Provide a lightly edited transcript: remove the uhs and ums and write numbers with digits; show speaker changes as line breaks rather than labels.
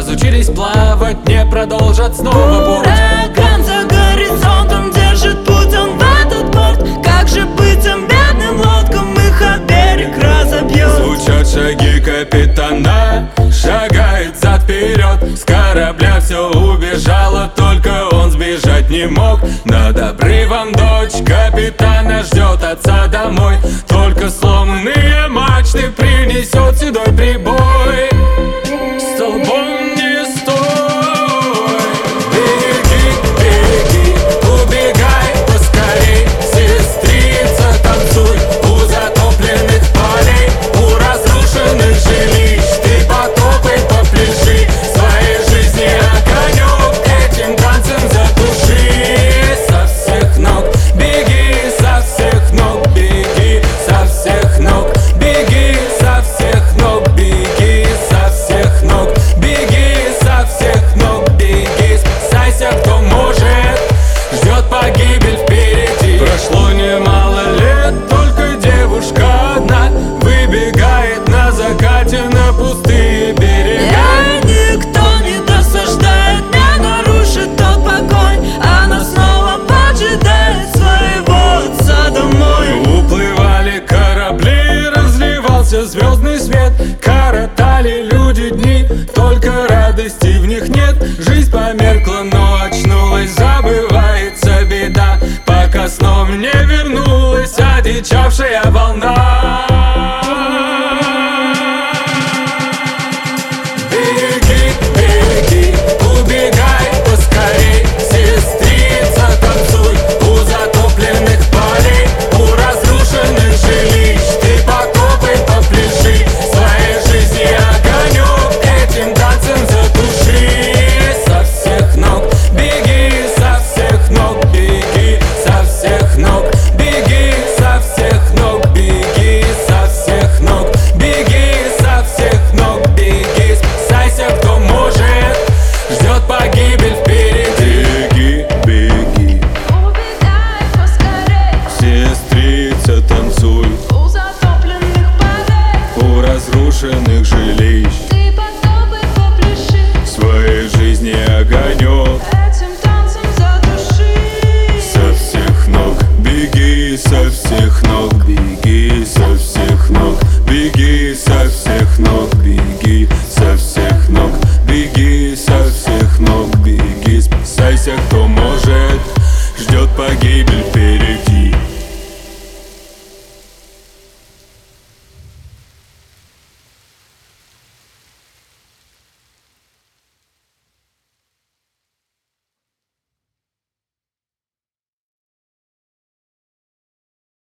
разучились плавать, не продолжат снова путь.
Ураган за горизонтом держит путь он в этот порт. Как же быть тем бедным лодкам, их о берег разобьет.
Звучат шаги капитана, шагает зад-вперед. С корабля все убежало, только он сбежать не мог. Над обрывом дочь капитана ждет отца домой. Только сломанные мачты принесет седой прибой. Столбом не стой, беги, беги, убегай поскорей. Сестрица, танцуй у затопленных полей, у разрушенных жилищ. Ты потопай, попляши, своей жизни огонек этим танцем затуши. Со всех ног беги, со всех ног беги, со всех ног беги, со всех ног беги, со всех ног беги, со всех ног беги. Спасайся, кто может, ждет погибель впереди. Прошло немало лет, только девушка одна выбегает на закате на пустые берега.
Никто не досаждает, не нарушит тот покой. Она снова поджидает своего отца домой.
Уплывали корабли, разливался звездный свет. Коротали люди дни, только радости в них нет. Жизнь померкла, но очнулась, забывается беда, пока сном не вернулась одичавшая волна.